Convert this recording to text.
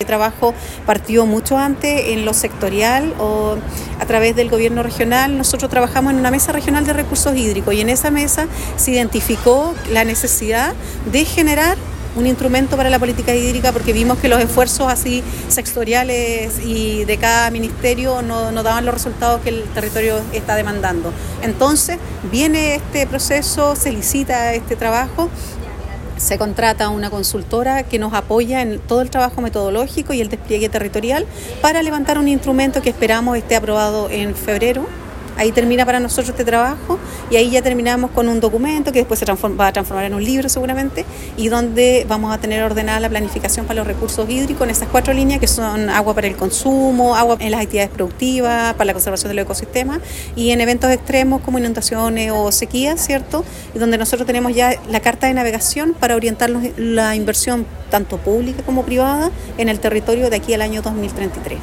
trabajo partió mucho antes en lo sectorial o a través del gobierno regional. Nosotros trabajamos en una mesa regional de recursos hídricos y en esa mesa se identificó la necesidad de generar un instrumento para la política hídrica porque vimos que los esfuerzos así sectoriales y de cada ministerio no daban los resultados que el territorio está demandando. Entonces viene este proceso, se licita este trabajo, se contrata a una consultora que nos apoya en todo el trabajo metodológico y el despliegue territorial para levantar un instrumento que esperamos esté aprobado en febrero. Ahí termina para nosotros este trabajo y ahí ya terminamos con un documento que después va a transformar en un libro seguramente y donde vamos a tener ordenada la planificación para los recursos hídricos en esas 4 líneas que son agua para el consumo, agua en las actividades productivas, para la conservación del ecosistema y en eventos extremos como inundaciones o sequías, ¿cierto? Y donde nosotros tenemos ya la carta de navegación para orientar la inversión tanto pública como privada en el territorio de aquí al año 2033.